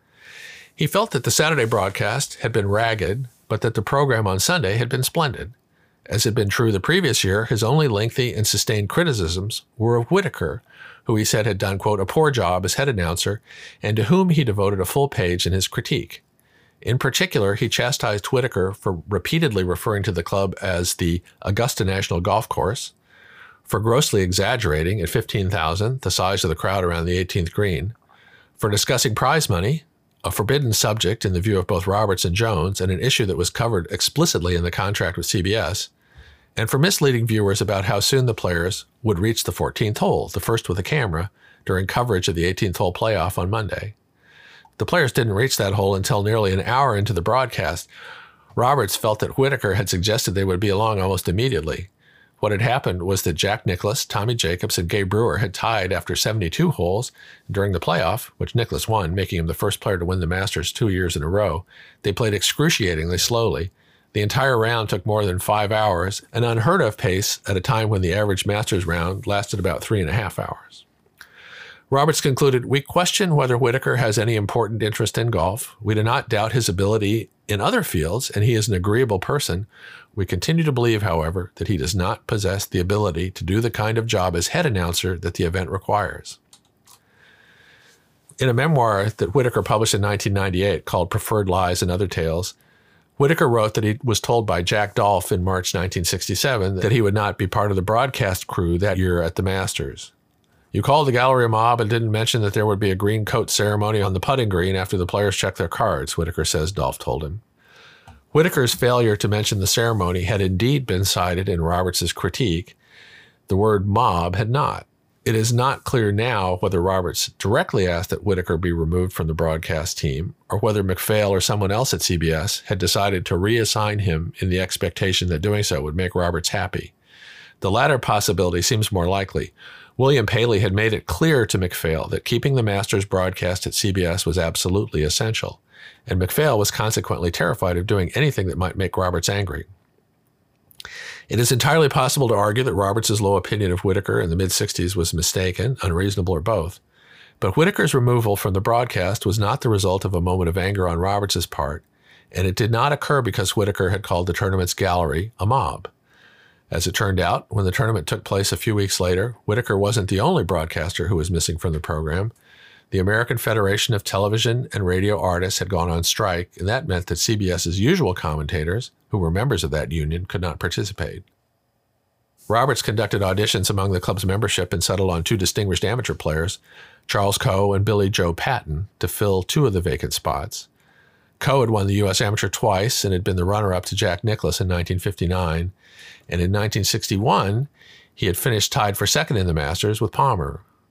Speaker 2: He felt that the Saturday broadcast had been ragged, but that the program on Sunday had been splendid. As had been true the previous year, his only lengthy and sustained criticisms were of Whitaker, who he said had done, quote, a poor job as head announcer, and to whom he devoted a full page in his critique. In particular, he chastised Whitaker for repeatedly referring to the club as the Augusta National Golf Course, for grossly exaggerating at fifteen thousand, the size of the crowd around the eighteenth green, for discussing prize money, a forbidden subject in the view of both Roberts and Jones, and an issue that was covered explicitly in the contract with C B S, and for misleading viewers about how soon the players would reach the fourteenth hole, the first with a camera, during coverage of the eighteenth hole playoff on Monday. The players didn't reach that hole until nearly an hour into the broadcast. Roberts felt that Whitaker had suggested they would be along almost immediately. What had happened was that Jack Nicklaus, Tommy Jacobs, and Gabe Brewer had tied after seventy-two holes during the playoff, which Nicklaus won, making him the first player to win the Masters two years in a row. They played excruciatingly slowly. The entire round took more than five hours, an unheard of pace at a time when the average Masters round lasted about three and a half hours. Roberts concluded, "We question whether Whitaker has any important interest in golf. We do not doubt his ability in other fields, and he is an agreeable person. We continue to believe, however, that he does not possess the ability to do the kind of job as head announcer that the event requires." In a memoir that Whitaker published in nineteen ninety-eight called Preferred Lies and Other Tales, Whitaker wrote that he was told by Jack Dolph in March nineteen sixty-seven that he would not be part of the broadcast crew that year at the Masters. "You called the gallery a mob and didn't mention that there would be a green coat ceremony on the putting green after the players checked their cards," Whitaker says Dolph told him. Whitaker's failure to mention the ceremony had indeed been cited in Roberts' critique. The word mob had not. It is not clear now whether Roberts directly asked that Whitaker be removed from the broadcast team, or whether MacPhail or someone else at C B S had decided to reassign him in the expectation that doing so would make Roberts happy. The latter possibility seems more likely. William Paley had made it clear to MacPhail that keeping the Masters broadcast at C B S was absolutely essential, and MacPhail was consequently terrified of doing anything that might make Roberts angry. It is entirely possible to argue that Roberts' low opinion of Whitaker in the mid-sixties was mistaken, unreasonable, or both. But Whitaker's removal from the broadcast was not the result of a moment of anger on Roberts' part, and it did not occur because Whitaker had called the tournament's gallery a mob. As it turned out, when the tournament took place a few weeks later, Whitaker wasn't the only broadcaster who was missing from the program. The American Federation of Television and Radio Artists had gone on strike, and that meant that C B S's usual commentators, who were members of that union, could not participate. Roberts conducted auditions among the club's membership and settled on two distinguished amateur players, Charles Coe and Billy Joe Patton, to fill two of the vacant spots. Coe had won the U S Amateur twice and had been the runner-up to Jack Nicklaus in nineteen fifty-nine, and in nineteen sixty-one, he had finished tied for second in the Masters with Palmer.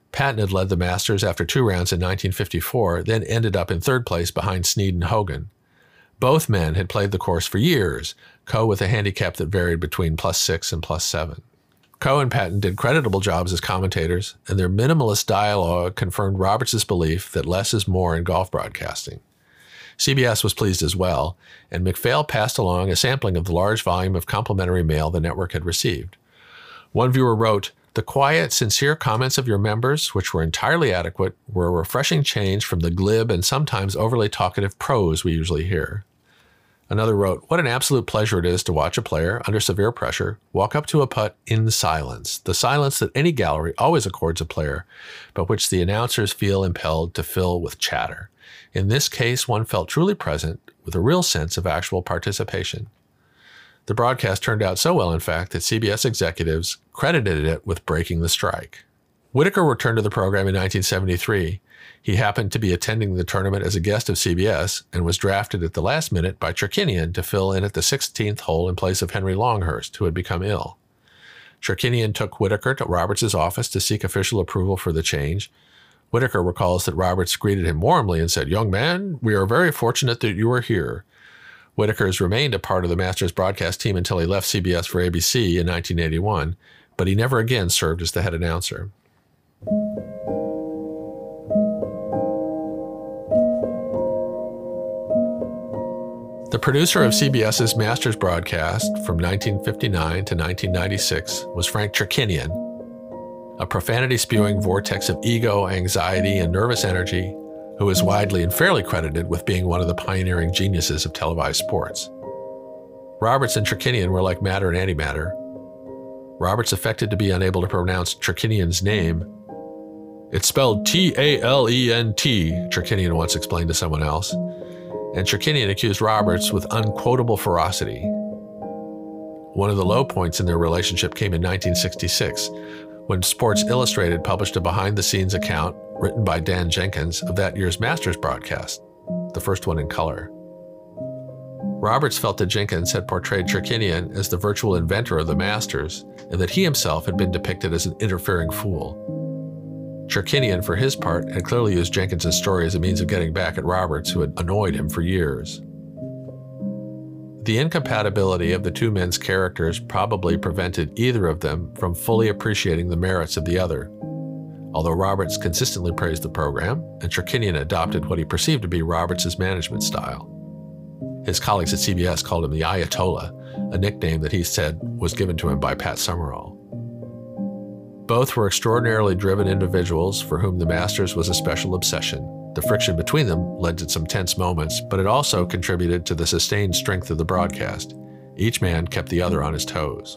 Speaker 2: Patton had led the Masters after two rounds in nineteen fifty-four, then ended up in third place behind Snead and Hogan. Both men had played the course for years, Coe with a handicap that varied between plus six and plus seven. Coe and Patton did creditable jobs as commentators, and their minimalist dialogue confirmed Roberts' belief that less is more in golf broadcasting. C B S was pleased as well, and MacPhail passed along a sampling of the large volume of complimentary mail the network had received. One viewer wrote, "The quiet, sincere comments of your members, which were entirely adequate, were a refreshing change from the glib and sometimes overly talkative prose we usually hear." Another wrote, "What an absolute pleasure it is to watch a player, under severe pressure, walk up to a putt in silence, the silence that any gallery always accords a player, but which the announcers feel impelled to fill with chatter. In this case, one felt truly present, with a real sense of actual participation." The broadcast turned out so well, in fact, that C B S executives credited it with breaking the strike. Whitaker returned to the program in nineteen seventy-three. He happened to be attending the tournament as a guest of C B S and was drafted at the last minute by Cherkinian to fill in at the sixteenth hole in place of Henry Longhurst, who had become ill. Cherkinian took Whitaker to Roberts' office to seek official approval for the change. Whitaker recalls that Roberts greeted him warmly and said, "Young man, we are very fortunate that you are here." Whitaker has remained a part of the Masters broadcast team until he left C B S for A B C in nineteen eighty-one, but he never again served as the head announcer. The producer of C B S's Masters broadcast from nineteen fifty-nine to nineteen ninety-six was Frank Cherkinian, a profanity-spewing vortex of ego, anxiety, and nervous energy who is widely and fairly credited with being one of the pioneering geniuses of televised sports. Roberts and Cherkinian were like matter and antimatter. Roberts affected to be unable to pronounce Cherkinian's name. "It's spelled T A L E N T, Cherkinian once explained to someone else. And Cherkinian accused Roberts with unquotable ferocity. One of the low points in their relationship came in nineteen sixty-six, when Sports Illustrated published a behind-the-scenes account written by Dan Jenkins of that year's Masters broadcast, the first one in color. Roberts felt that Jenkins had portrayed Cherkinian as the virtual inventor of the Masters, and that he himself had been depicted as an interfering fool. Cherkinian, for his part, had clearly used Jenkins' story as a means of getting back at Roberts, who had annoyed him for years. The incompatibility of the two men's characters probably prevented either of them from fully appreciating the merits of the other, although Roberts consistently praised the program, and Cherkinian adopted what he perceived to be Roberts' management style. His colleagues at C B S called him the Ayatollah, a nickname that he said was given to him by Pat Summerall. Both were extraordinarily driven individuals for whom the Masters was a special obsession. The friction between them led to some tense moments, but it also contributed to the sustained strength of the broadcast. Each man kept the other on his toes.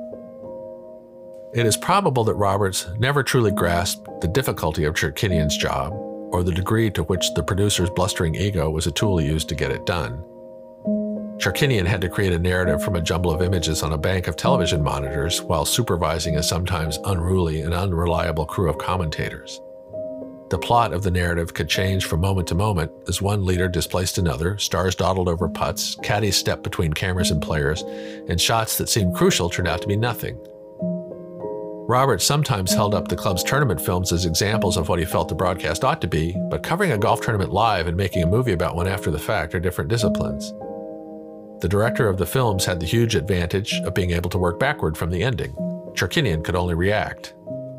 Speaker 2: It is probable that Roberts never truly grasped the difficulty of Cherkinian's job, or the degree to which the producer's blustering ego was a tool he used to get it done. Cherkinian had to create a narrative from a jumble of images on a bank of television monitors while supervising a sometimes unruly and unreliable crew of commentators. The plot of the narrative could change from moment to moment as one leader displaced another, stars dawdled over putts, caddies stepped between cameras and players, and shots that seemed crucial turned out to be nothing. Roberts sometimes held up the club's tournament films as examples of what he felt the broadcast ought to be, but covering a golf tournament live and making a movie about one after the fact are different disciplines. The director of the films had the huge advantage of being able to work backward from the ending. Cherkinian could only react.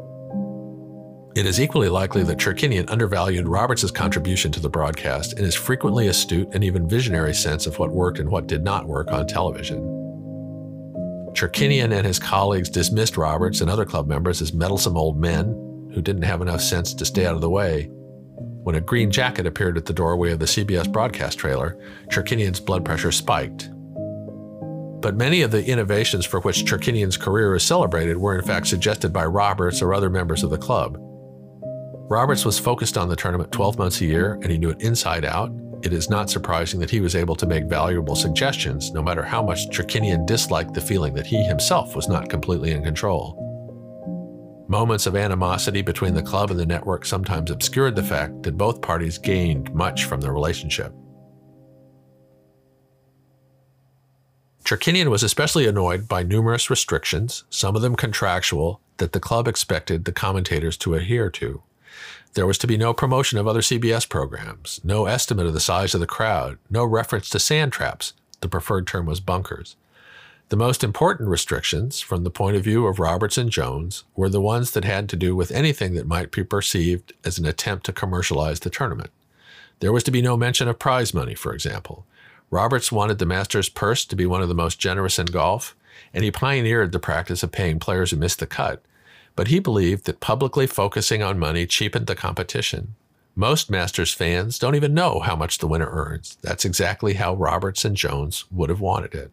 Speaker 2: It is equally likely that Cherkinian undervalued Roberts' contribution to the broadcast in his frequently astute and even visionary sense of what worked and what did not work on television. Cherkinian and his colleagues dismissed Roberts and other club members as meddlesome old men who didn't have enough sense to stay out of the way. When a green jacket appeared at the doorway of the C B S broadcast trailer, Cherkinian's blood pressure spiked. But many of the innovations for which Cherkinian's career is celebrated were in fact suggested by Roberts or other members of the club. Roberts was focused on the tournament twelve months a year, and he knew it inside out. It is not surprising that he was able to make valuable suggestions, no matter how much Cherkinian disliked the feeling that he himself was not completely in control. Moments of animosity between the club and the network sometimes obscured the fact that both parties gained much from the relationship. Cherkinian was especially annoyed by numerous restrictions, some of them contractual, that the club expected the commentators to adhere to. There was to be no promotion of other C B S programs, no estimate of the size of the crowd, no reference to sand traps. The preferred term was bunkers. The most important restrictions, from the point of view of Roberts and Jones, were the ones that had to do with anything that might be perceived as an attempt to commercialize the tournament. There was to be no mention of prize money, for example. Roberts wanted the Masters purse to be one of the most generous in golf, and he pioneered the practice of paying players who missed the cut. But he believed that publicly focusing on money cheapened the competition. Most Masters fans don't even know how much the winner earns. That's exactly how Roberts and Jones would have wanted it.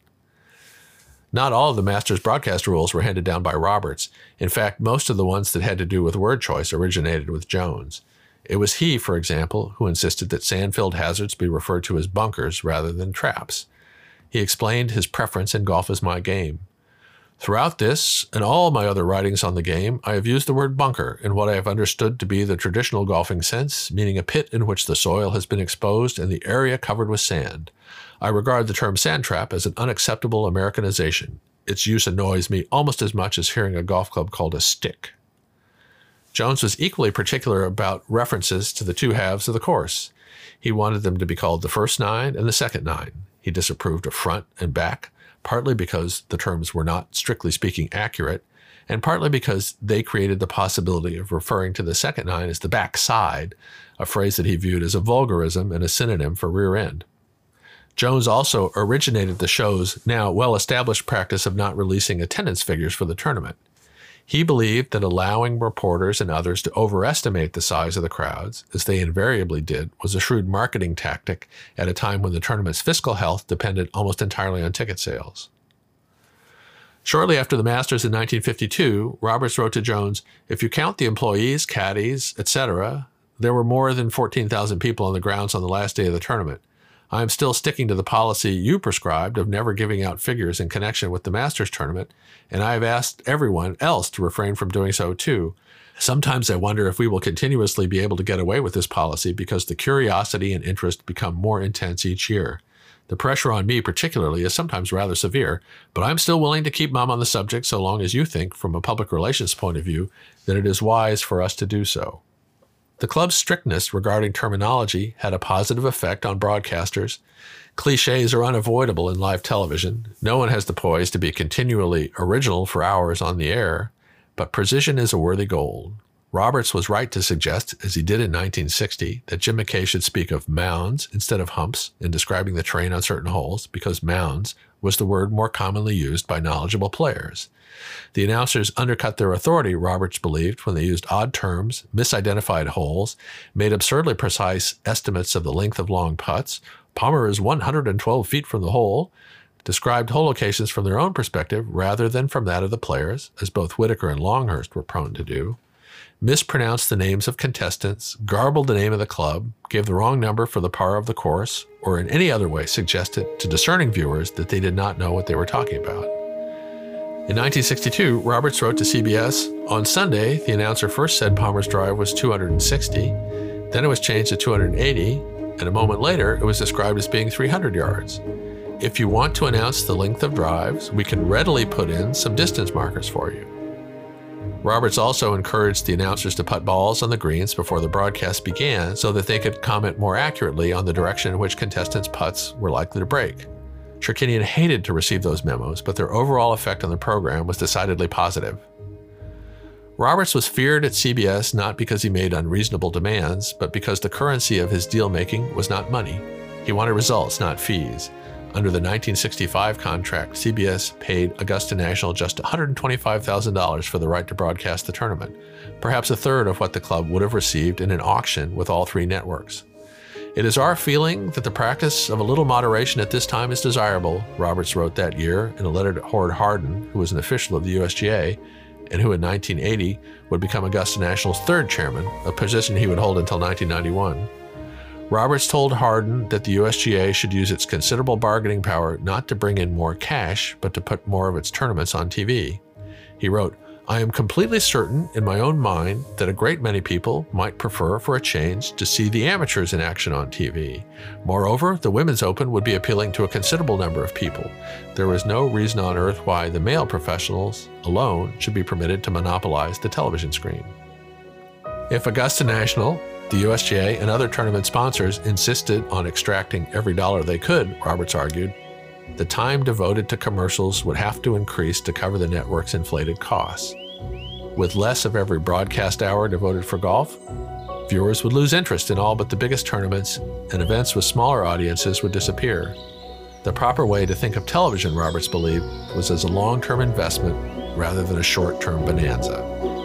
Speaker 2: Not all of the Masters broadcast rules were handed down by Roberts. In fact, most of the ones that had to do with word choice originated with Jones. It was he, for example, who insisted that sand-filled hazards be referred to as bunkers rather than traps. He explained his preference in Golf Is My Game. Throughout this, and all my other writings on the game, I have used the word bunker in what I have understood to be the traditional golfing sense, meaning a pit in which the soil has been exposed and the area covered with sand. I regard the term sand trap as an unacceptable Americanization. Its use annoys me almost as much as hearing a golf club called a stick. Jones was equally particular about references to the two halves of the course. He wanted them to be called the first nine and the second nine. He disapproved of front and back, partly because the terms were not, strictly speaking, accurate, and partly because they created the possibility of referring to the second nine as the back side, a phrase that he viewed as a vulgarism and a synonym for rear end. Jones also originated the show's now well-established practice of not releasing attendance figures for the tournament. He believed that allowing reporters and others to overestimate the size of the crowds, as they invariably did, was a shrewd marketing tactic at a time when the tournament's fiscal health depended almost entirely on ticket sales. Shortly after the Masters in nineteen fifty-two, Roberts wrote to Jones, "If you count the employees, caddies, et cetera, there were more than fourteen thousand people on the grounds on the last day of the tournament. I am still sticking to the policy you prescribed of never giving out figures in connection with the Masters tournament, and I have asked everyone else to refrain from doing so too. Sometimes I wonder if we will continuously be able to get away with this policy because the curiosity and interest become more intense each year. The pressure on me particularly is sometimes rather severe, but I'm still willing to keep mum on the subject so long as you think, from a public relations point of view, that it is wise for us to do so." The club's strictness regarding terminology had a positive effect on broadcasters. Clichés are unavoidable in live television. No one has the poise to be continually original for hours on the air, but precision is a worthy goal. Roberts was right to suggest, as he did in nineteen sixty, that Jim McKay should speak of mounds instead of humps in describing the terrain on certain holes, because mounds was the word more commonly used by knowledgeable players. The announcers undercut their authority, Roberts believed, when they used odd terms, misidentified holes, made absurdly precise estimates of the length of long putts, Palmer is one hundred twelve feet from the hole, described hole locations from their own perspective rather than from that of the players, as both Whitaker and Longhurst were prone to do, mispronounced the names of contestants, garbled the name of the club, gave the wrong number for the par of the course, or in any other way suggested to discerning viewers that they did not know what they were talking about. In nineteen sixty-two, Roberts wrote to C B S, "On Sunday, the announcer first said Palmer's drive was two hundred sixty, then it was changed to two hundred eighty, and a moment later it was described as being three hundred yards. If you want to announce the length of drives, we can readily put in some distance markers for you." Roberts also encouraged the announcers to put balls on the greens before the broadcast began so that they could comment more accurately on the direction in which contestants' putts were likely to break. Cherkinian hated to receive those memos, but their overall effect on the program was decidedly positive. Roberts was feared at C B S not because he made unreasonable demands, but because the currency of his deal-making was not money. He wanted results, not fees. Under the nineteen sixty-five contract, C B S paid Augusta National just one hundred twenty-five thousand dollars for the right to broadcast the tournament, perhaps a third of what the club would have received in an auction with all three networks. "It is our feeling that the practice of a little moderation at this time is desirable," Roberts wrote that year in a letter to Howard Hardin, who was an official of the U S G A, and who in nineteen eighty would become Augusta National's third chairman, a position he would hold until nineteen ninety-one. Roberts told Hardin that the U S G A should use its considerable bargaining power not to bring in more cash, but to put more of its tournaments on T V. He wrote, I am completely certain in my own mind that a great many people might prefer for a change to see the amateurs in action on T V. Moreover, the Women's Open would be appealing to a considerable number of people. There is no reason on earth why the male professionals alone should be permitted to monopolize the television screen. If Augusta National, the U S G A, and other tournament sponsors insisted on extracting every dollar they could, Roberts argued, the time devoted to commercials would have to increase to cover the network's inflated costs. With less of every broadcast hour devoted for golf, viewers would lose interest in all but the biggest tournaments, and events with smaller audiences would disappear. The proper way to think of television, Roberts believed, was as a long-term investment rather than a short-term bonanza.